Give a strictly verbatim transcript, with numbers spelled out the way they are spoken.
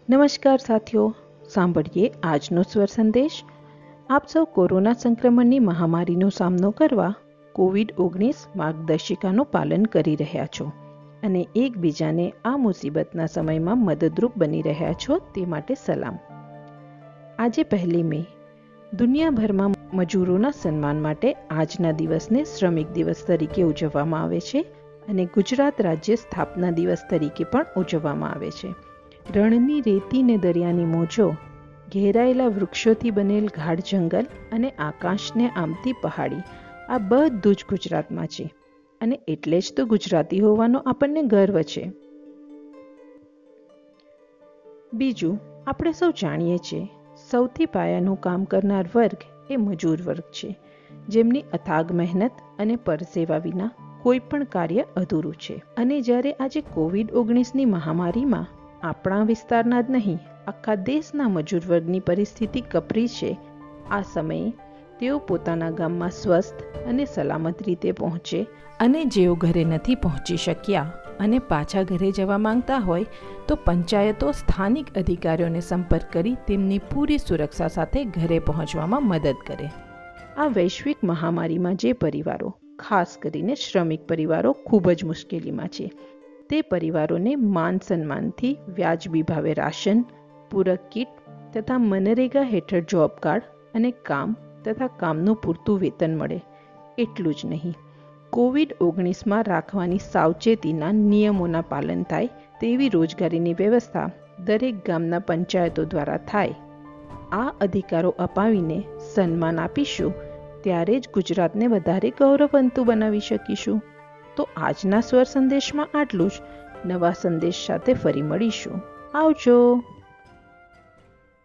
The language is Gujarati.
નમસ્કાર સાથીઓ, સાંભળીએ આજનો સ્વર સંદેશ। આપ સૌ કોરોના સંક્રમણની મહામારીનો સામનો કરવા કોવિડ ઓગણીસ માર્ગદર્શિકાનું પાલન કરી રહ્યા છો અને એકબીજાને આ મુસીબતના સમયમાં મદદરૂપ બની રહ્યા છો, તે માટે સલામ। આજે પહેલી મે દુનિયાભરમાં મજૂરોના સન્માન માટે આજના દિવસને શ્રમિક દિવસ તરીકે ઉજવવામાં આવે છે અને ગુજરાત રાજ્ય સ્થાપના દિવસ તરીકે પણ ઉજવવામાં આવે છે। રણની રેતી ને દરિયાની મોજો, ઘેરાયેલા વૃક્ષોથી બનેલ ગાઢ જંગલ અને આકાશને આમતી પહાડી, આ બધું જ ગુજરાતમાં છે અને એટલે જ તો ગુજરાતી હોવાનો આપણને ગર્વ છે। બીજું, આપણે સૌ જાણીએ છીએ, સૌથી પાયાનું કામ કરનાર વર્ગ એ મજૂર વર્ગ છે, જેમની અથાગ મહેનત અને પરસેવા વિના કોઈ પણ કાર્ય અધૂરું છે। અને જ્યારે આજે કોવિડ ઓગણીસની મહામારીમાં આપણા વિસ્તારના જ નહીં, આખા દેશના મજૂર વર્ગની પરિસ્થિતિ કપરી છે, આ સમયે તેઓ પોતાના ગામમાં સ્વસ્થ અને સલામત રીતે પહોંચે અને જેઓ ઘરે નથી પહોંચી શક્યા અને પાછા ઘરે જવા માંગતા હોય તો પંચાયતો સ્થાનિક અધિકારીઓને સંપર્ક કરી તેમની પૂરી સુરક્ષા સાથે ઘરે પહોંચવામાં મદદ કરે। આ વૈશ્વિક મહામારીમાં જે પરિવારો, ખાસ કરીને શ્રમિક પરિવારો ખૂબ જ મુશ્કેલીમાં છે, તે પરિવારોને માન સન્માનથી વ્યાજબી ભાવે રાશન, પૂરક કીટ તથા મનરેગા હેઠળ જોબ કાર્ડ અને કામ તથા કામનું પૂરતું વેતન મળે। એટલું જ નહીં, કોવિડ ઓગણીસમાં રાખવાની સાવચેતીના નિયમોના પાલન થાય તેવી રોજગારીની વ્યવસ્થા દરેક ગામના પંચાયતો દ્વારા થાય। આ અધિકારો અપાવીને સન્માન આપીશું ત્યારે જ ગુજરાતને વધારે ગૌરવવંતું બનાવી શકીશું। તો આજના સ્વર સંદેશમાં આટલું જ। નવા સંદેશ સાથે ફરી મળીશું। આવજો।